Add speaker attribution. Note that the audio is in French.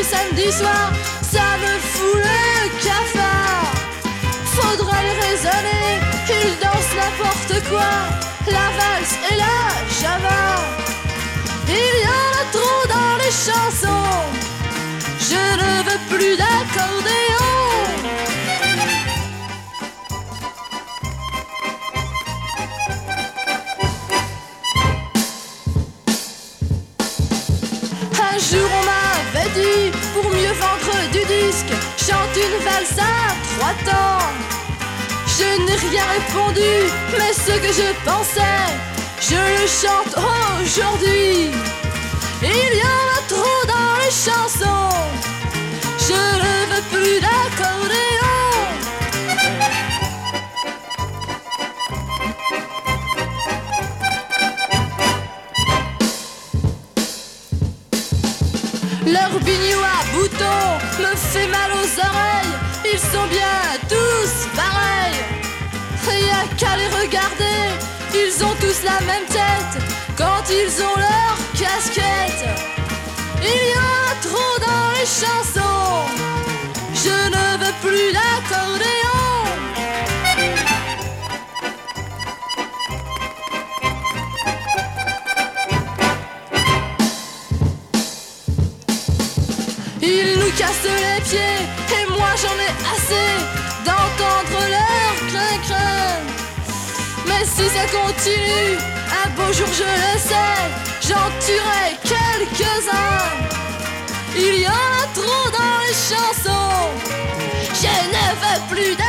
Speaker 1: du samedi soir, ça me fout le cafard. Faudrait les raisonner, ils dansent n'importe quoi, la valse et la java. Il y en a trop dans les chansons, je ne veux plus d'accordéon. Un jour on m'avait dit, pour mieux vendre du disque, chante une valse à 3 temps. Je n'ai rien répondu, mais ce que je pensais, je le chante aujourd'hui. Il y en a trop dans les chansons, je ne veux plus d'accordéon. Leur bignou à boutons me fait mal aux oreilles, ils sont bien tous pareils. Rien qu'à les regarder, ils ont tous la même tête quand ils ont leur casquette. Il y en a trop dans les chansons, je ne veux plus d'accordéon. Ils nous cassent les pieds et moi j'en ai assez d'entendre leur crin-crin. Mais si ça continue, un beau jour je le sais, j'en tuerai quelques-uns. Il y en a trop dans les chansons, je ne veux plus